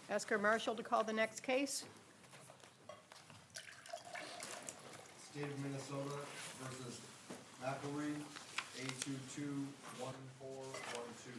Ask our marshal to call the next case. State of Minnesota versus McElry, A221412.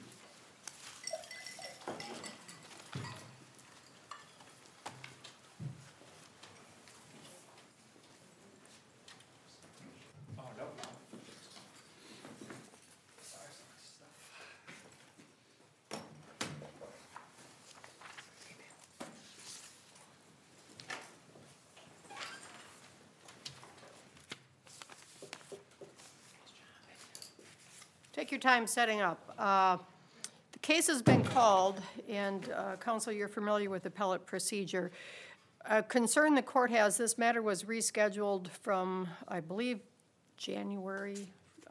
Take your time setting up. The case has been called, and counsel, you're familiar with appellate procedure. A concern the court has, this matter was rescheduled from, I believe, January.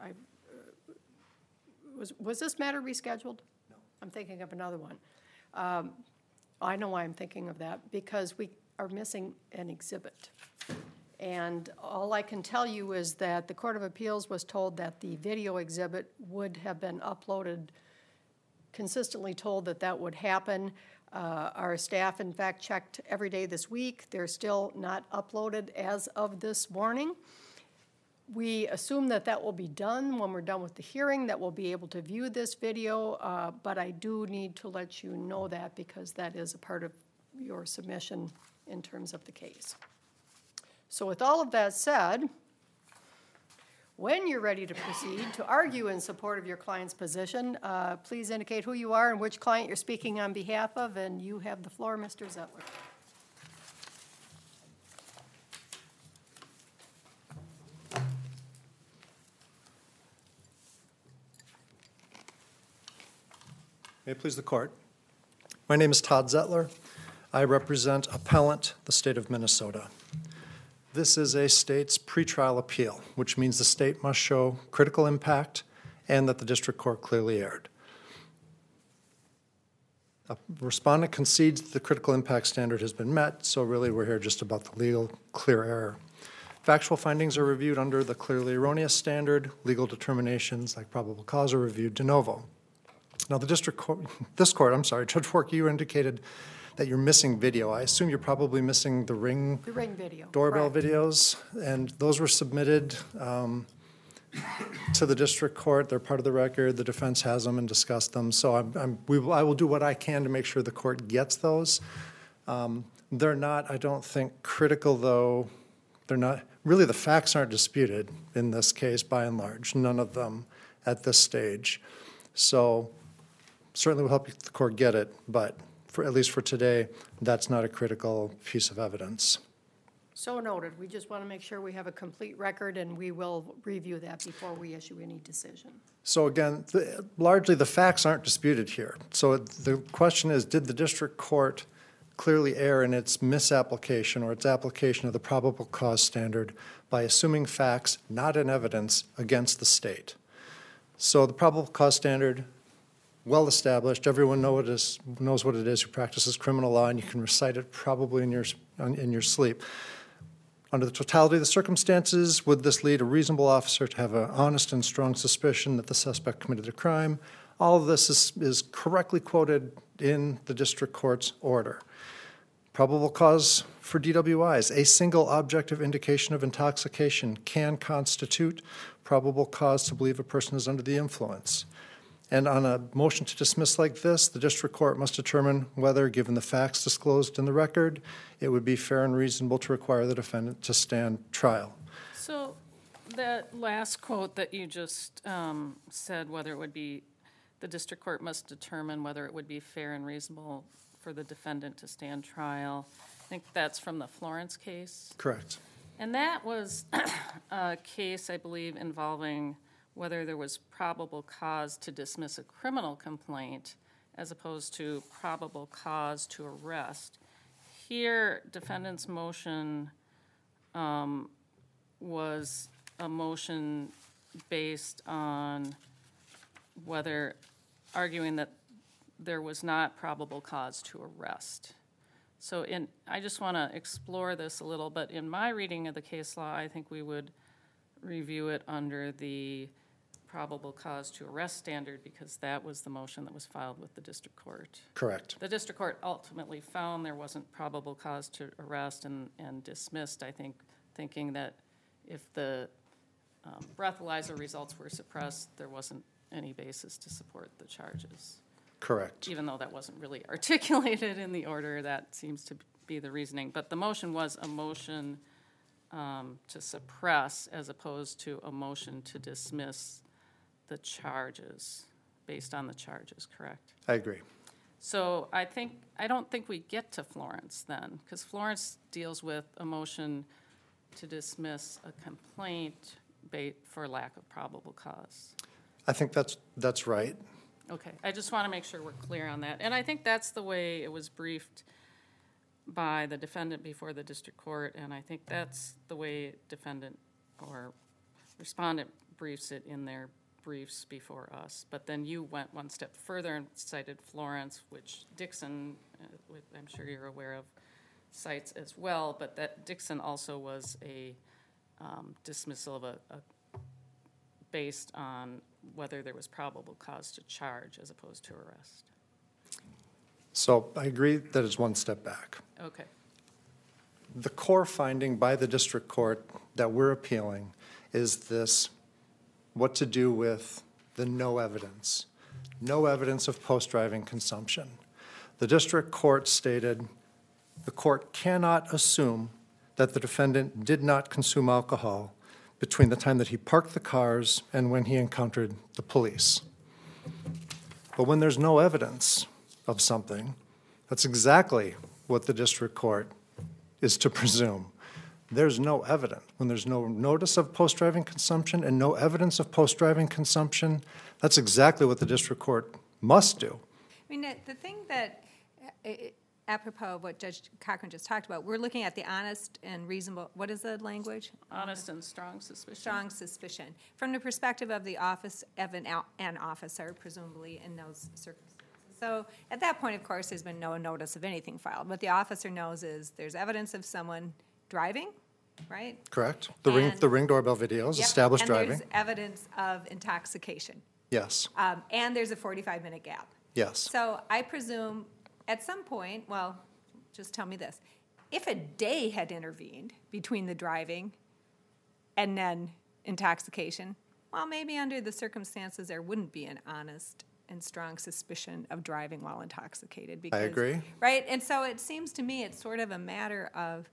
Was this matter rescheduled? No. I'm thinking of another one. I know why I'm thinking of that, because we are missing an exhibit. And all I can tell you is that the Court of Appeals was told that the video exhibit would have been uploaded, consistently told that that would happen. Our staff, in fact, checked every day this week. They're still not uploaded as of this morning. We assume that that will be done when we're done with the hearing, that we'll be able to view this video, but I do need to let you know that because that is a part of your submission in terms of the case. So with all of that said, when you're ready to proceed to argue in support of your client's position, please indicate who you are and which client you're speaking on behalf of, and you have the floor, Mr. Zettler. May it please the court. My name is Todd Zettler. I represent appellant, the state of Minnesota. This is a state's pretrial appeal, which means the state must show critical impact and that the district court clearly erred. A respondent concedes that the critical impact standard has been met, so really we're here just about the legal clear error. Factual findings are reviewed under the clearly erroneous standard. Legal determinations like probable cause are reviewed de novo. Now the Judge Fork, you indicated that you're missing video. I assume you're probably missing the Ring video. Doorbell Correct. Videos, and those were submitted to the district court. They're part of the record. The defense has them and discussed them. So I will do what I can to make sure the court gets those. They're not, I don't think, critical, though. They're not, really the facts aren't disputed in this case by and large, none of them at this stage. So certainly will help the court get it, but at least for today, that's not a critical piece of evidence. So noted. We just want to make sure we have a complete record, and we will review that before we issue any decision. So again, largely the facts aren't disputed here. So the question is, did the district court clearly err in its misapplication or its application of the probable cause standard by assuming facts not in evidence against the state? So the probable cause standard, well established. Everyone knows what it is who practices criminal law, and you can recite it probably in your sleep. Under the totality of the circumstances, would this lead a reasonable officer to have an honest and strong suspicion that the suspect committed a crime? All of this is correctly quoted in the district court's order. Probable cause for DWIs. A single objective indication of intoxication can constitute probable cause to believe a person is under the influence. And on a motion to dismiss like this, the district court must determine whether, given the facts disclosed in the record, it would be fair and reasonable to require the defendant to stand trial. So that last quote that you just said, whether it would be, the district court must determine whether it would be fair and reasonable for the defendant to stand trial. I think that's from the Florence case. Correct. And that was a case, I believe, involving whether there was probable cause to dismiss a criminal complaint as opposed to probable cause to arrest. Here, defendant's motion was a motion based on whether arguing that there was not probable cause to arrest. So I just want to explore this a little, but in my reading of the case law, I think we would review it under the probable cause to arrest standard because that was the motion that was filed with the district court. Correct. The district court ultimately found there wasn't probable cause to arrest and dismissed, I think, thinking that if the breathalyzer results were suppressed, there wasn't any basis to support the charges. Correct. Even though that wasn't really articulated in the order, that seems to be the reasoning. But the motion was a motion to suppress as opposed to a motion to dismiss the charges, based on the charges, correct? I agree. So I don't think we get to Florence then, because Florence deals with a motion to dismiss a complaint for lack of probable cause. I think that's right. Okay, I just want to make sure we're clear on that. And I think that's the way it was briefed by the defendant before the district court, and I think that's the way defendant or respondent briefs it in their briefs before us. But then you went one step further and cited Florence, which Dixon, I'm sure you're aware of, cites as well, but that Dixon also was a dismissal of a based on whether there was probable cause to charge as opposed to arrest. So I agree that it's one step back. Okay. The core finding by the district court that we're appealing is this, what to do with the no evidence of post-driving consumption. The district court stated the court cannot assume that the defendant did not consume alcohol between the time that he parked the cars and when he encountered the police. But when there's no evidence of something, that's exactly what the district court is to presume. There's no evidence. When there's no notice of post-driving consumption and no evidence of post-driving consumption, that's exactly what the district court must do. I mean, the thing that, apropos of what Judge Cochran just talked about, we're looking at the honest and reasonable, what is the language? Honest and strong suspicion. Strong suspicion. From the perspective of the office of an officer, presumably in those circumstances. So at that point, of course, there's been no notice of anything filed. What the officer knows is there's evidence of someone driving, right? Correct? And- The ring doorbell videos establish driving. And there's evidence of intoxication. Yes, And there's a 45-minute gap. yes. So I presume at some point, well, just tell me this. If a day had intervened between the driving and then intoxication, well, maybe under the circumstances there wouldn't be an honest and strong suspicion of driving while intoxicated. Because, agree. Right? And so it seems to me it's sort of a matter of,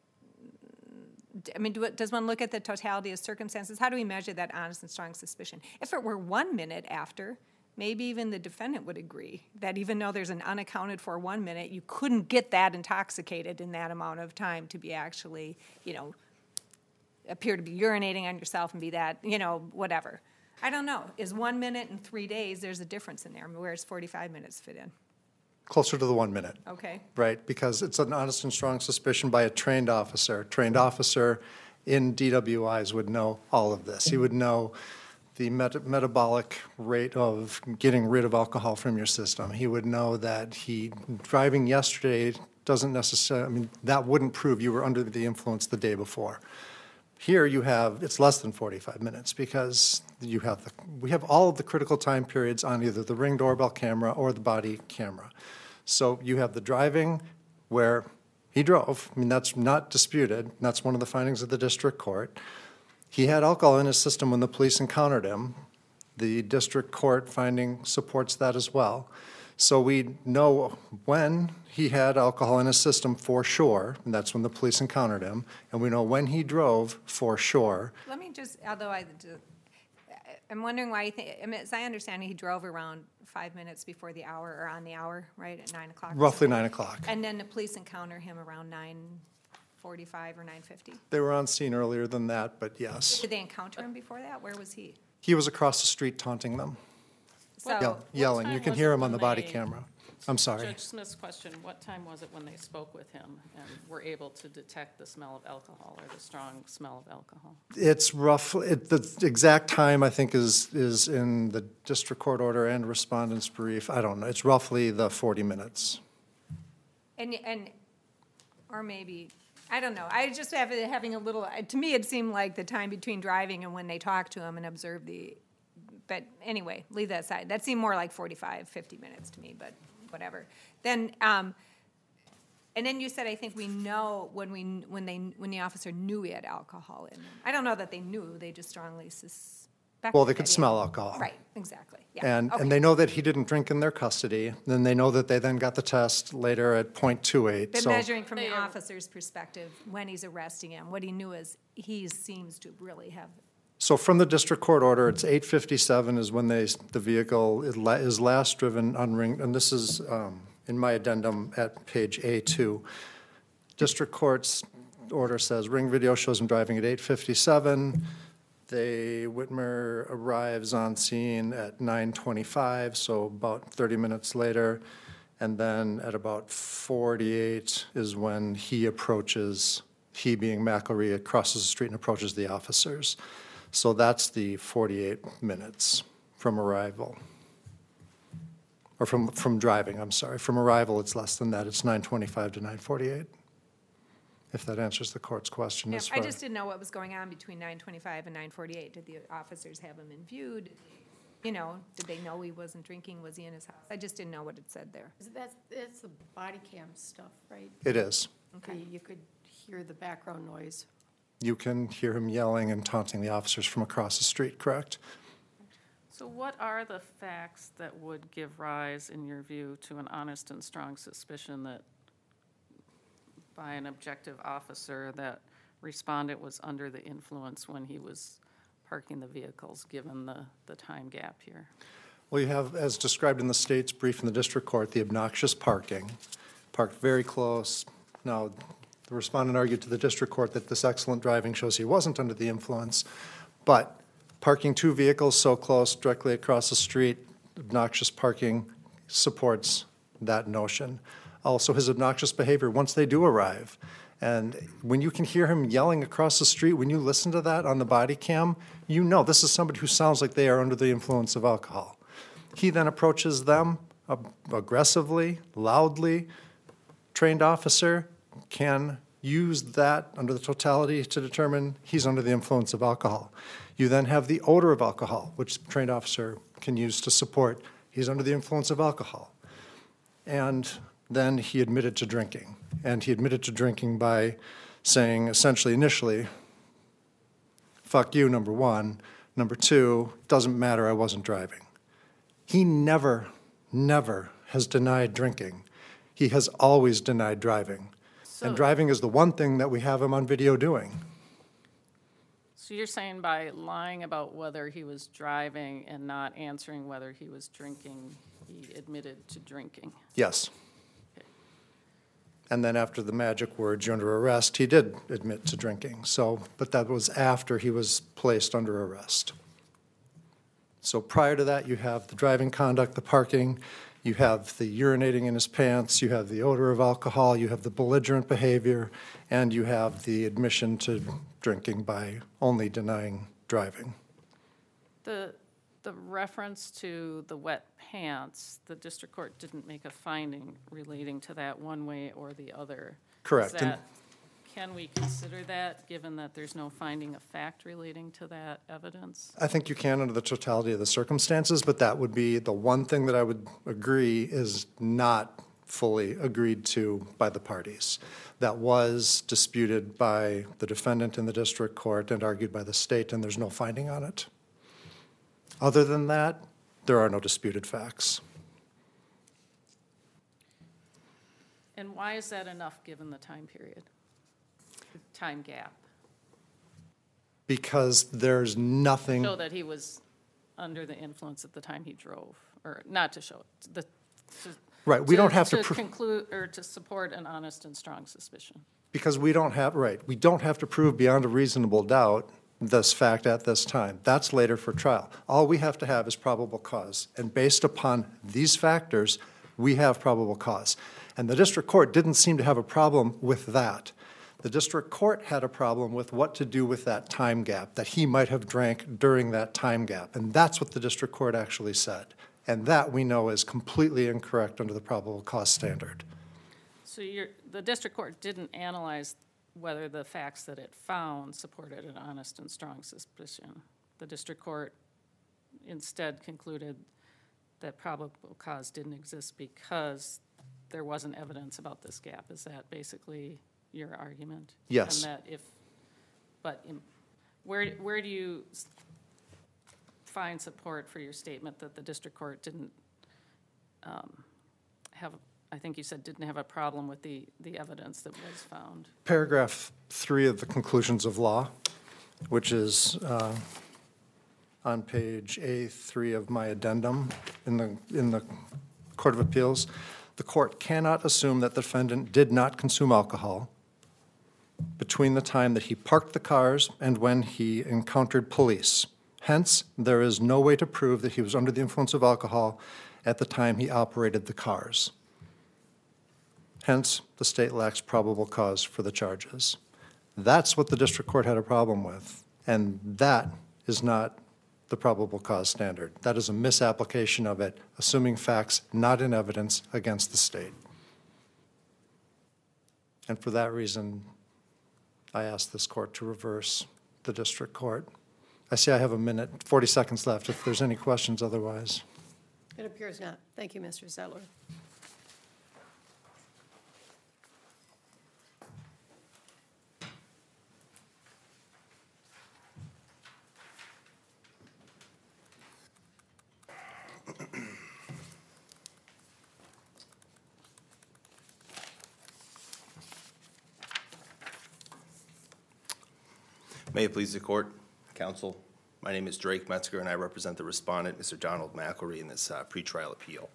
I mean, does one look at the totality of circumstances? How do we measure that honest and strong suspicion? If it were 1 minute after, maybe even the defendant would agree that even though there's an unaccounted for 1 minute, you couldn't get that intoxicated in that amount of time to be actually, appear to be urinating on yourself and be that, whatever. I don't know. Is 1 minute and 3 days, there's a difference in there. Where's 45 minutes fit in? Closer to the 1 minute. Okay. Right, because it's an honest and strong suspicion by a trained officer. Trained officer in DWIs would know all of this. He would know the metabolic rate of getting rid of alcohol from your system. He would know that driving yesterday doesn't necessarily, that wouldn't prove you were under the influence the day before. Here it's less than 45 minutes because we have all of the critical time periods on either the Ring doorbell camera or the body camera. So you have the driving where he drove. I mean, that's not disputed. That's one of the findings of the district court. He had alcohol in his system when the police encountered him. The district court finding supports that as well. So we know when he had alcohol in his system for sure, and that's when the police encountered him, and we know when he drove for sure. Let me just, although I'm wondering why you think, as I understand, he drove around 5 minutes before the hour, or on the hour, right, at 9 o'clock? Roughly 9 o'clock. And then the police encounter him around 9:45 or 9:50? They were on scene earlier than that, but yes. Did they encounter him before that? Where was he? He was across the street taunting them, So, yelling. You time can was hear it him on when the body they- camera. I'm sorry. Judge Smith's question, what time was it when they spoke with him and were able to detect the smell of alcohol or the strong smell of alcohol? It's roughly, the exact time, I think, is in the district court order and respondent's brief. I don't know. It's roughly the 40 minutes. or maybe, I don't know. I just having a little, to me, it seemed like the time between driving and when they talked to him and observed the but anyway, leave that aside. That seemed more like 45, 50 minutes to me, but whatever. Then, and then you said, I think we know when the officer knew he had alcohol in him. I don't know that they knew, they just strongly suspected. Well, they that could he- smell alcohol. Right, exactly, yeah. And Okay. they know that he didn't drink in their custody. Then they know that they then got the test later at .28. But So measuring from the They- officer's perspective, when he's arresting him, what he knew is he seems to really have, So from the district court order, it's 8:57 is when the vehicle is last driven unringed, and this is in my addendum at page A2. District court's order says ring video shows him driving at 8:57. Whitmer arrives on scene at 9:25, so about 30 minutes later. And then at about 48 is when he being McElree, crosses the street and approaches the officers. So that's the 48 minutes from arrival. Or from driving, I'm sorry. From arrival, it's less than that. It's 9:25 to 9:48, if that answers the court's question. yeah, as I far- just didn't know what was going on between 9:25 and 9:48. Did the officers have him in view? Did they know he wasn't drinking? Was he in his house? I just didn't know what it said there. That's the body cam stuff, right? It is. Okay. You could hear the background noise. You can hear him yelling and taunting the officers from across the street, correct? So what are the facts that would give rise, in your view, to an honest and strong suspicion that by an objective officer that respondent was under the influence when he was parking the vehicles, given the time gap here? Well, you have, as described in the state's brief in the district court, the obnoxious parking, parked very close. Now, the respondent argued to the district court that this excellent driving shows he wasn't under the influence, but parking two vehicles so close directly across the street, obnoxious parking supports that notion. Also, his obnoxious behavior once they do arrive. And when you can hear him yelling across the street, when you listen to that on the body cam, you know this is somebody who sounds like they are under the influence of alcohol. He then approaches them aggressively, loudly. Trained officer can use that under the totality to determine he's under the influence of alcohol. You then have the odor of alcohol, which the trained officer can use to support he's under the influence of alcohol. And then he admitted to drinking. And he admitted to drinking by saying essentially initially, fuck you, number one. Number two, doesn't matter, I wasn't driving. He never has denied drinking. He has always denied driving. And So- driving is the one thing that we have him on video doing. So you're saying by lying about whether he was driving and not answering whether he was drinking, he admitted to drinking? Yes. And then after the magic words, you're under arrest, he did admit to drinking. So, but that was after he was placed under arrest. So prior to that, you have the driving conduct, the parking, you have the urinating in his pants, you have the odor of alcohol, you have the belligerent behavior, and you have the admission to drinking by only denying driving. The reference to the wet pants, the district court didn't make a finding relating to that one way or the other. Correct. Is that, can we consider that, given that there's no finding of fact relating to that evidence? I think you can under the totality of the circumstances, but that would be the one thing that I would agree is not fully agreed to by the parties. That was disputed by the defendant in the district court and argued by the state, and there's no finding on it. Other than that, there are no disputed facts. And why is that enough, given the time period, the time gap? Because there's nothing, Show that he was under the influence at the time he drove, or not to show it, right, we don't have to, To conclude, or to support an honest and strong suspicion. because we don't have, right, we don't have to prove beyond a reasonable doubt this fact at this time. That's later for trial. All we have to have is probable cause. And based upon these factors, we have probable cause. And the district court didn't seem to have a problem with that. The district court had a problem with what to do with that time gap, that he might have drank during that time gap. And that's what the district court actually said. And that we know is completely incorrect under the probable cause standard. So the district court didn't analyze whether the facts that it found supported an honest and strong suspicion. The district court, instead concluded that probable cause didn't exist because there wasn't evidence about this gap. Is that basically your argument? Yes. And that if, but where do you find support for your statement that the district court didn't have, I think you said didn't have a problem with the evidence that was found? Paragraph 3 of the conclusions of law, which is on page A3 of my addendum in the Court of Appeals. The court cannot assume that the defendant did not consume alcohol between the time that he parked the cars and when he encountered police. Hence, there is no way to prove that he was under the influence of alcohol at the time he operated the cars. Hence, the state lacks probable cause for the charges. That's what the district court had a problem with, and that is not the probable cause standard. That is a misapplication of it, assuming facts not in evidence against the state. And for that reason, I ask this court to reverse the district court. I see I have a minute, 40 seconds left, if there's any questions otherwise. It appears not. Thank you, Mr. Zettler. May it please the court, counsel. My name is Drake Metzger, and I represent the respondent, Mr. Donald McElree, in this pretrial appeal.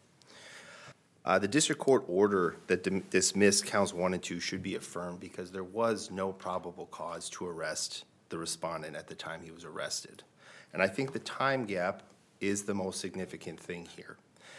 The district court order that dismissed counts 1 and 2 should be affirmed because there was no probable cause to arrest the respondent at the time he was arrested. And I think the time gap is the most significant thing here.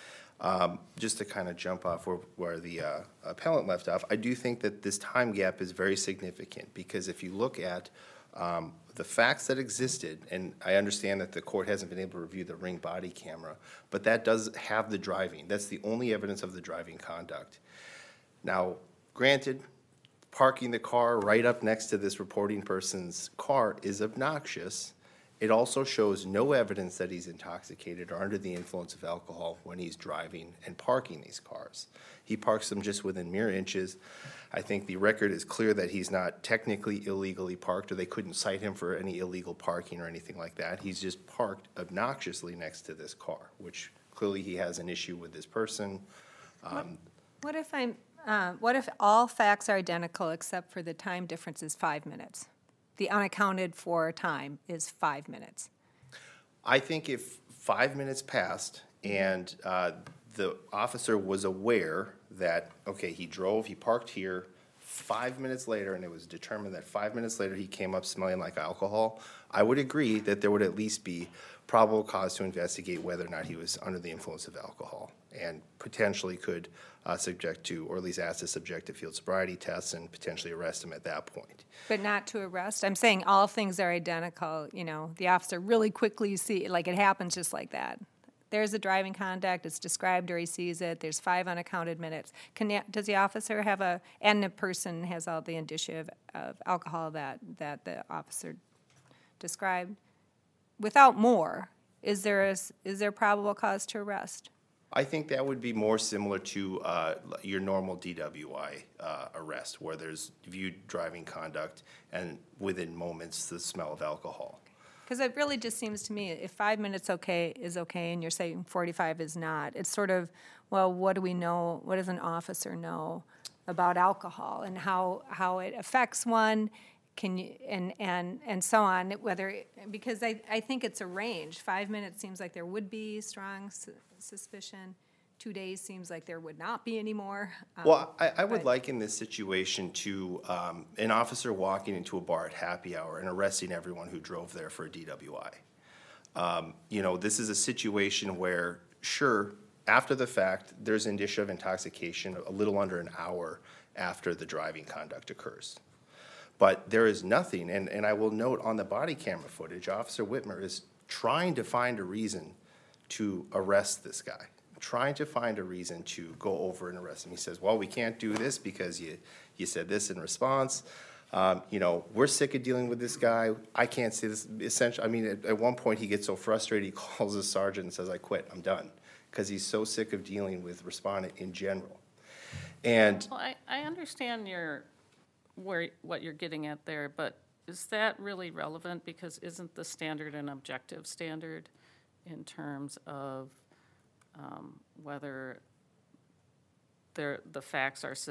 Just to kind of jump off where the appellant left off, I do think that this time gap is very significant because if you look at the facts that existed, and I understand that the court hasn't been able to review the ring body camera, but that does have the driving. That's the only evidence of the driving conduct. Now, granted, parking the car right up next to this reporting person's car is obnoxious. It also shows no evidence that he's intoxicated or under the influence of alcohol when he's driving and parking these cars. He parks them just within mere inches. I think the record is clear that he's not technically illegally parked, or they couldn't cite him for any illegal parking or anything like that. He's just parked obnoxiously next to this car, which clearly he has an issue with this person. What if all facts are identical except for the time difference is 5 minutes? The unaccounted for time is 5 minutes. I think if 5 minutes passed and the officer was aware that, okay, he parked here 5 minutes later, and it was determined that 5 minutes later he came up smelling like alcohol, I would agree that there would at least be probable cause to investigate whether or not he was under the influence of alcohol and potentially could subject to, or at least ask to subject to field sobriety tests and potentially arrest him at that point. But not to arrest? I'm saying all things are identical, the officer really quickly like it happens just like that. There's a driving conduct, it's described or he sees it, there's 5 unaccounted minutes. Does the officer have and the person has all the indicia of alcohol that the officer described? Without more, is there probable cause to arrest? I think that would be more similar to your normal DWI arrest, where there's viewed driving conduct and within moments the smell of alcohol. Because it really just seems to me, if 5 minutes is okay, and you're saying 45 is not, it's sort of, well, what do we know, what does an officer know about alcohol and how it affects one, and so on, because I think it's a range. 5 minutes seems like there would be strong suspicion. 2 days seems like there would not be anymore. Well, I would liken this situation to an officer walking into a bar at happy hour and arresting everyone who drove there for a DWI. This is a situation where, sure, after the fact, there's indicia of intoxication a little under an hour after the driving conduct occurs. But there is nothing, and I will note on the body camera footage, Officer Whitmer is trying to find a reason to arrest this guy, trying to find a reason to go over and arrest him. He says, well, we can't do this because you said this in response. You know, we're sick of dealing with this guy. I can't see this. Essentially, I mean, at one point, he gets so frustrated, he calls his sergeant and says, "I quit, I'm done," because he's so sick of dealing with respondent in general. And Well, I understand what you're getting at there, but is that really relevant? Because isn't the standard an objective standard in terms of whether the facts are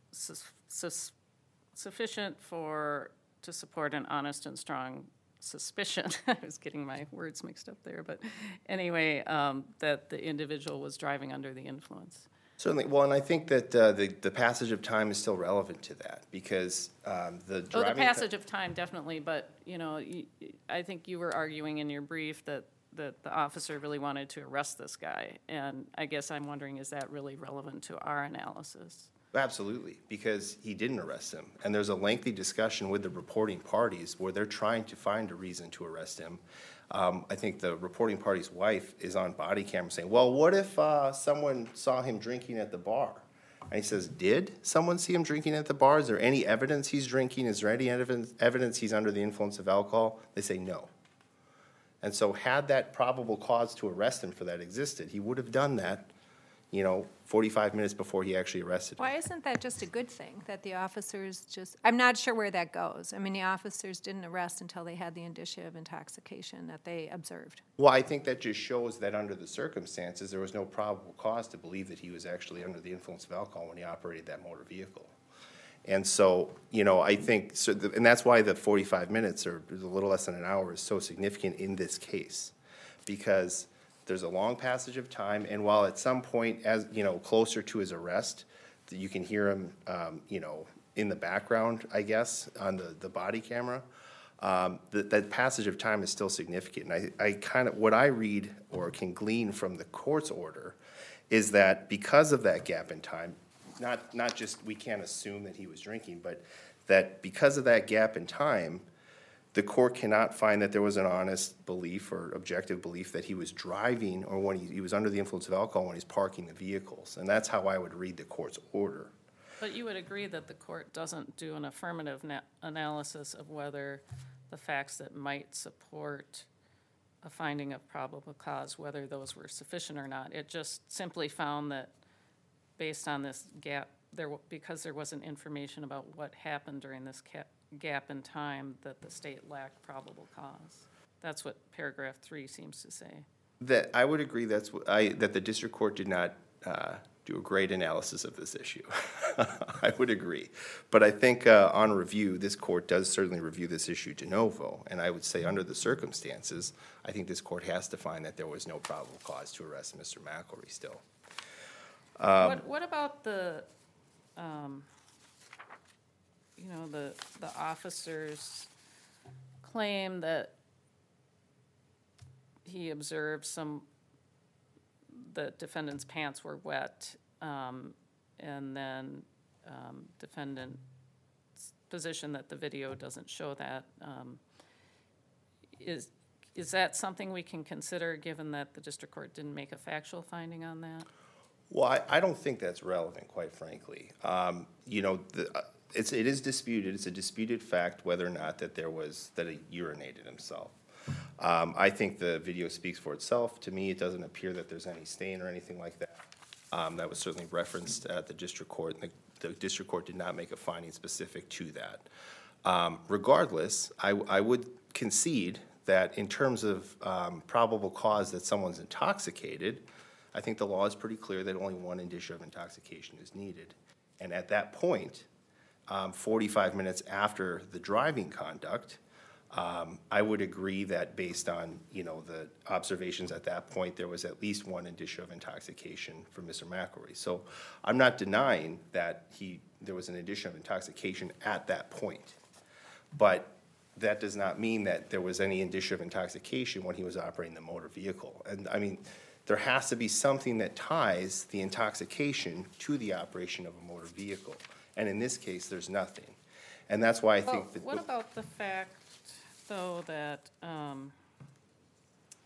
sufficient to support an honest and strong suspicion? I was getting my words mixed up there, but anyway, that the individual was driving under the influence. certainly, well, and I think that the passage of time is still relevant to that, because the driving. Oh, the passage of time, definitely, but, you know, I think you were arguing in your brief that the officer really wanted to arrest this guy, and I guess I'm wondering, is that really relevant to our analysis? Absolutely, because he didn't arrest him. And there's a lengthy discussion with the reporting parties where they're trying to find a reason to arrest him. I think the reporting party's wife is on body camera saying, "Well, what if someone saw him drinking at the bar?" And he says, "Did someone see him drinking at the bar? Is there any evidence he's drinking? Is there any evidence he's under the influence of alcohol?" They say no. And so had that probable cause to arrest him for that existed, he would have done that, you know, 45 minutes before he actually arrested him. Why isn't that just a good thing, that the officers just, I'm not sure where that goes. I mean, the officers didn't arrest until they had the indicia of intoxication that they observed. Well, I think that just shows that under the circumstances, there was no probable cause to believe that he was actually under the influence of alcohol when he operated that motor vehicle. And so, you know, I think, and that's why the 45 minutes, or a little less than an hour, is so significant in this case. Because there's a long passage of time, and while at some point, as, you know, closer to his arrest, you can hear him, you know, in the background, I guess, on the body camera, that passage of time is still significant. And I kind of, what I read or can glean from the court's order is that because of that gap in time, not just we can't assume that he was drinking, but that because of that gap in time, the court cannot find that there was an honest belief or objective belief that he was driving or when he was under the influence of alcohol when he's parking the vehicles. And that's how I would read the court's order. But you would agree that the court doesn't do an affirmative analysis of whether the facts that might support a finding of probable cause, whether those were sufficient or not. It just simply found that based on this gap, because there wasn't information about what happened during this gap in time, that the state lacked probable cause. That's what paragraph 3 seems to say. That I would agree that the district court did not do a great analysis of this issue. I would agree. But I think on review, this court does certainly review this issue de novo. And I would say under the circumstances, I think this court has to find that there was no probable cause to arrest Mr. McElry still. What about the, you know, the officer's claim that he observed the defendant's pants were wet, and then defendant's position that the video doesn't show that. Is that something we can consider, given that the district court didn't make a factual finding on that? Well, I don't think that's relevant, quite frankly. You know, it is disputed. It's a disputed fact whether or not that he urinated himself. I think the video speaks for itself. To me, it doesn't appear that there's any stain or anything like that. That was certainly referenced at the district court. The district court did not make a finding specific to that. Regardless, I would concede that in terms of probable cause that someone's intoxicated, I think the law is pretty clear that only one indicia of intoxication is needed. And at that point, 45 minutes after the driving conduct, I would agree that based on, you know, the observations at that point, there was at least one indicia of intoxication for Mr. McElry. So I'm not denying that there was an indicia of intoxication at that point. But that does not mean that there was any indicia of intoxication when he was operating the motor vehicle. And I mean, there has to be something that ties the intoxication to the operation of a motor vehicle. And in this case, there's nothing. And that's why I think that. What about the fact, though, that,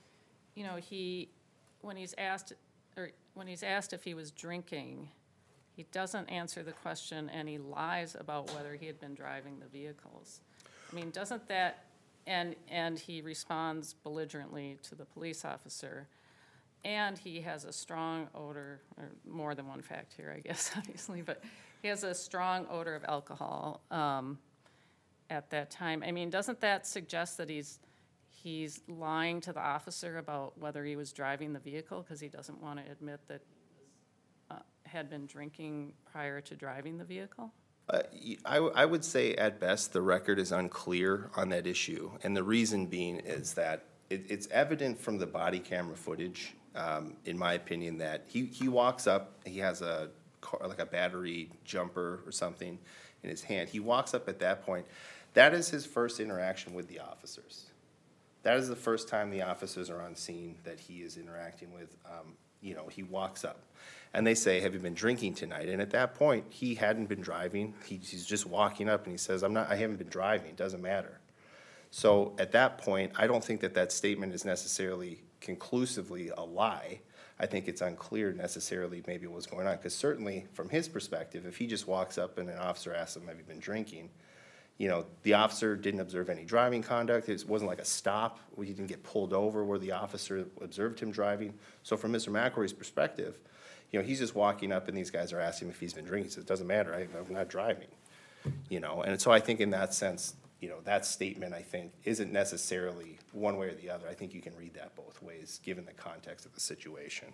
you know, when he's asked if he was drinking, He doesn't answer the question, and he lies about whether he had been driving the vehicles. I mean, doesn't that, and he responds belligerently to the police officer, and he has a strong odor, or more than one fact here, I guess, obviously, but he has a strong odor of alcohol at that time. I mean, doesn't that suggest that he's lying to the officer about whether he was driving the vehicle because he doesn't want to admit that had been drinking prior to driving the vehicle? I would say at best, the record is unclear on that issue. And the reason being is that it's evident from the body camera footage, in my opinion, that he walks up, he has a car, like a battery jumper or something in his hand. He walks up at that point. That is his first interaction with the officers. That is the first time the officers are on scene that he is interacting with. He walks up. And they say, have you been drinking tonight? And at that point, he hadn't been driving. He's just walking up and he says, I haven't been driving. It doesn't matter. So at that point, I don't think that statement is necessarily conclusively a lie. I think it's unclear necessarily maybe what's going on. Because certainly from his perspective, if he just walks up and an officer asks him, have you been drinking? The officer didn't observe any driving conduct. It wasn't like a stop. He didn't get pulled over where the officer observed him driving. So from Mr. McElroy's perspective, he's just walking up and these guys are asking him if he's been drinking. He says, it doesn't matter, I'm not driving. And so I think in that sense, that statement, I think, isn't necessarily one way or the other. I think you can read that both ways, given the context of the situation.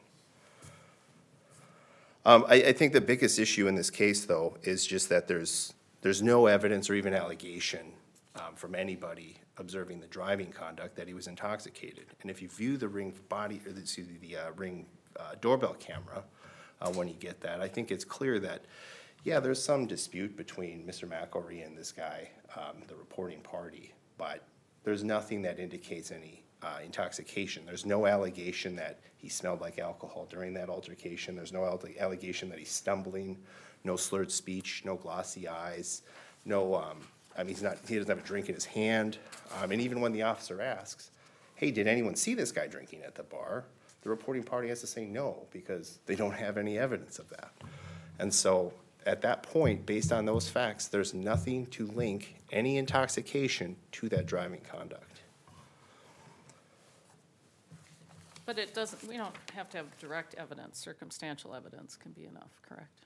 I think the biggest issue in this case, though, is just that there's no evidence or even allegation from anybody observing the driving conduct that he was intoxicated. And if you view the Ring doorbell camera, when you get that, I think it's clear that, yeah, there's some dispute between Mr. McElroy and this guy, the reporting party, but there's nothing that indicates any intoxication. There's no allegation that he smelled like alcohol during that altercation. There's no allegation that he's stumbling, no slurred speech, no glossy eyes, no, he doesn't have a drink in his hand. And even when the officer asks, hey, did anyone see this guy drinking at the bar? The reporting party has to say no, because they don't have any evidence of that. And so at that point, based on those facts, there's nothing to link any intoxication to that driving conduct. But we don't have to have direct evidence. Circumstantial evidence can be enough, correct?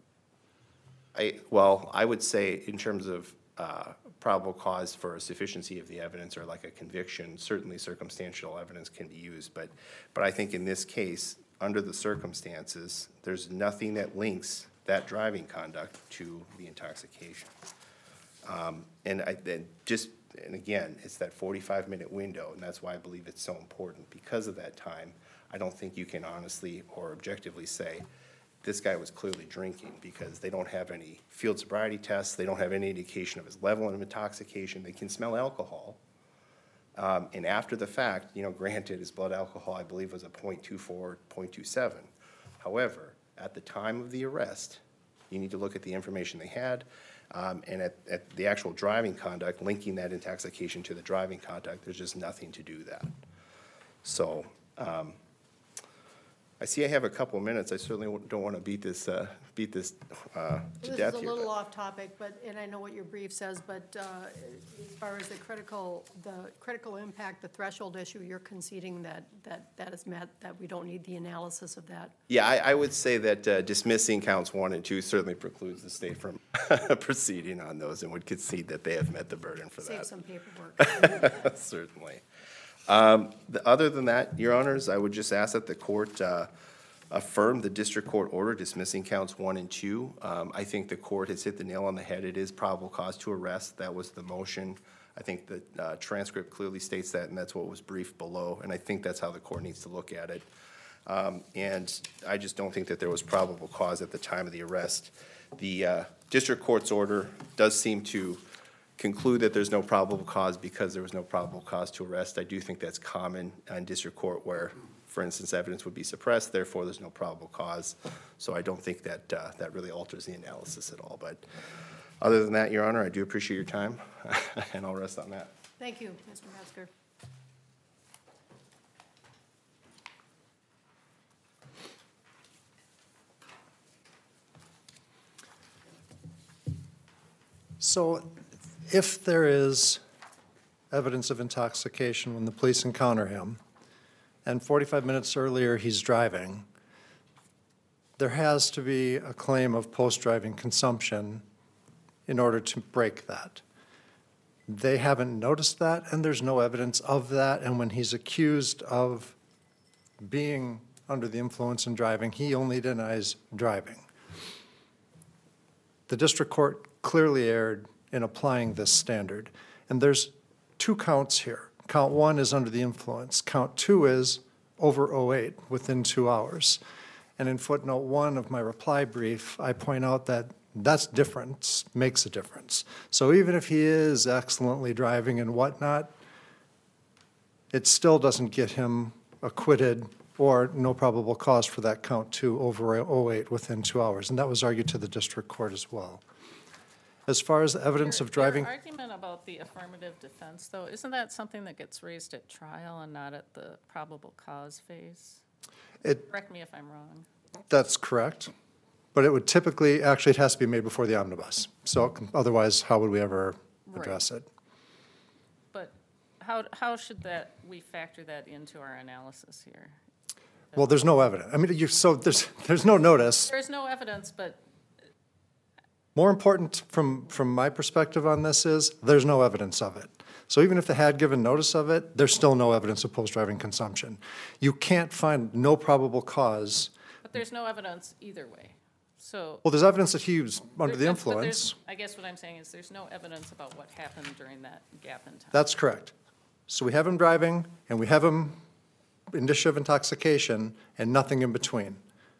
I would say in terms of probable cause for a sufficiency of the evidence or like a conviction, certainly circumstantial evidence can be used. But I think in this case, under the circumstances, there's nothing that links that driving conduct to the intoxication. And again, it's that 45-minute window, and that's why I believe it's so important. Because of that time, I don't think you can honestly or objectively say this guy was clearly drinking, because they don't have any field sobriety tests. They don't have any indication of his level of intoxication. They can smell alcohol. And after the fact, granted, his blood alcohol, I believe, was a 0.24, 0.27. However, at the time of the arrest, you need to look at the information they had, and at the actual driving conduct, linking that intoxication to the driving conduct, there's just nothing to do that. So I see I have a couple of minutes. I certainly don't want to beat this to death This is here. a little but- off topic, and I know what your brief says, but as far as the critical impact, the threshold issue, you're conceding that is met, that we don't need the analysis of that. Yeah, I would say that dismissing counts 1 and 2 certainly precludes the state from proceeding on those, and would concede that they have met the burden for Save that. some paperwork. Certainly. Other than that, Your Honors, I would just ask that the court affirm the district court order dismissing counts 1 and 2. I think the court has hit the nail on the head. It is probable cause to arrest. That was the motion. I think the transcript clearly states that, and that's what was briefed below, and I think that's how the court needs to look at it. And I just don't think that there was probable cause at the time of the arrest. The district court's order does seem to conclude that there's no probable cause because there was no probable cause to arrest. I do think that's common in district court where, for instance, evidence would be suppressed, therefore there's no probable cause. So I don't think that that really alters the analysis at all. But other than that, Your Honor, I do appreciate your time, and I'll rest on that. Thank you, Mr. Metzger. So if there is evidence of intoxication when the police encounter him, and 45 minutes earlier he's driving, there has to be a claim of post-driving consumption in order to break that. They haven't noticed that, and there's no evidence of that, and when he's accused of being under the influence and driving, he only denies driving. The district court clearly erred in applying this standard, and there's 2 counts here. Count 1 is under the influence. Count 2 is over 08, within 2 hours. And in footnote 1 of my reply brief, I point out that that's different, makes a difference. So even if he is excellently driving and whatnot, it still doesn't get him acquitted or no probable cause for that count 2 over 08 within 2 hours. And that was argued to the district court as well. As far as the evidence of driving, Your argument about the affirmative defense, though, isn't that something that gets raised at trial and not at the probable cause phase? Correct me if I'm wrong. that's correct. But it would typically, actually, it has to be made before the omnibus. So otherwise, how would we ever address it? But how should we factor that into our analysis here? Well, there's no evidence. I mean, so there's no notice. There's no evidence, but More important from my perspective on this is, there's no evidence of it. So even if they had given notice of it, there's still no evidence of post-driving consumption. You can't find no probable cause. but there's no evidence either way. So. Well, there's evidence that he was under the but influence. I guess what I'm saying is there's no evidence about what happened during that gap in time. That's correct. So we have him driving, and we have him indicia of intoxication, and nothing in between.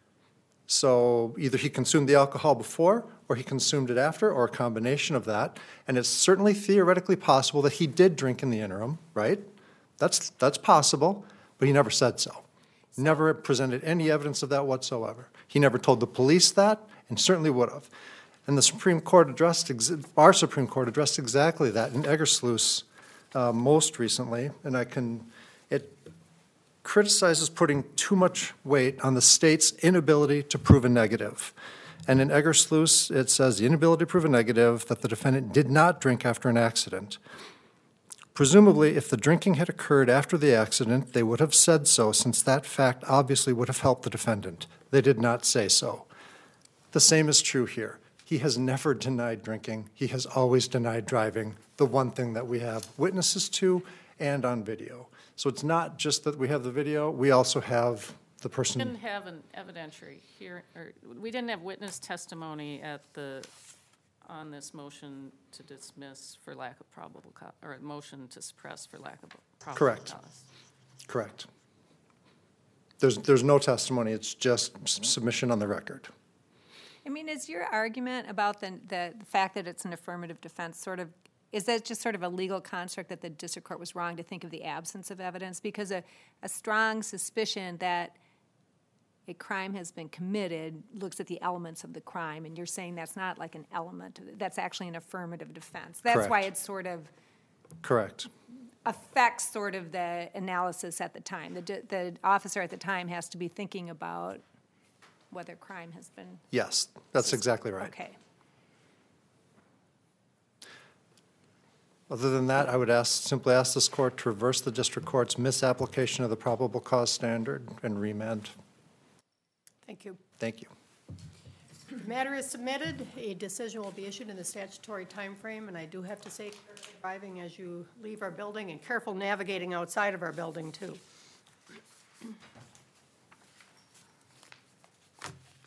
So either he consumed the alcohol before, or he consumed it after, or a combination of that. And it's certainly theoretically possible that he did drink in the interim, right? That's possible, but he never said so. Never presented any evidence of that whatsoever. He never told the police that, and certainly would have. And the Supreme Court addressed, our Supreme Court addressed exactly that in Egersluis most recently, and it criticizes putting too much weight on the state's inability to prove a negative. And in Egersluis, it says the inability to prove a negative that the defendant did not drink after an accident. Presumably, if the drinking had occurred after the accident, they would have said so, since that fact obviously would have helped the defendant. They did not say so. The same is true here. He has never denied drinking. He has always denied driving, the one thing that we have witnesses to and on video. So it's not just that we have the video, we also have the We person. didn't have an evidentiary here, or we didn't have witness testimony on this motion to dismiss for lack of probable cause, or a motion to suppress for lack of probable Correct. cause. Correct. There's no testimony, it's just submission on the record. I mean, is your argument about the fact that it's an affirmative defense is that just sort of a legal construct that the district court was wrong to think of the absence of evidence? Because a strong suspicion that a crime has been committed looks at the elements of the crime, and you're saying that's not like an element, that's actually an affirmative defense. That's why Correct. it sort of Correct. affects sort of the analysis at the time. The officer at the time has to be thinking about whether crime has been. Yes, that's exactly right. Okay. Other than that, I would simply ask this court to reverse the district court's misapplication of the probable cause standard and remand. Thank you. Thank you. The matter is submitted. A decision will be issued in the statutory timeframe, and I do have to say, careful driving as you leave our building and careful navigating outside of our building, too.